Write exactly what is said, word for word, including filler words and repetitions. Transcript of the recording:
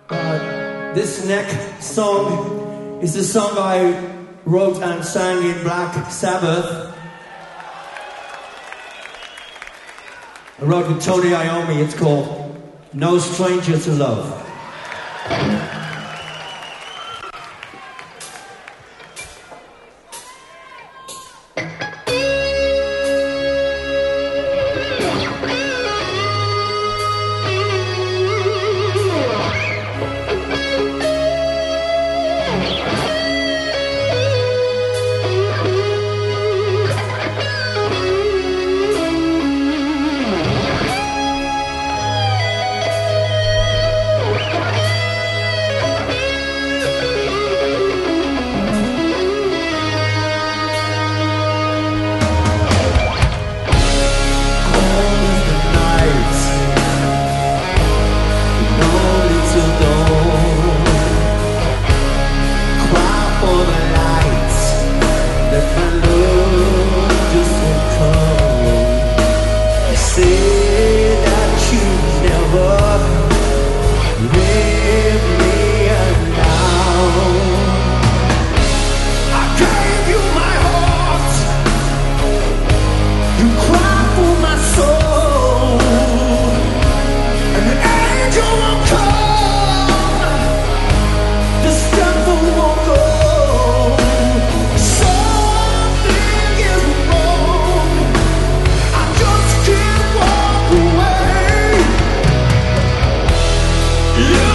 Uh, this next song is a song I wrote and sang in Black Sabbath. I wrote with Tony Iommi. It's called No Stranger to Love. Yeah.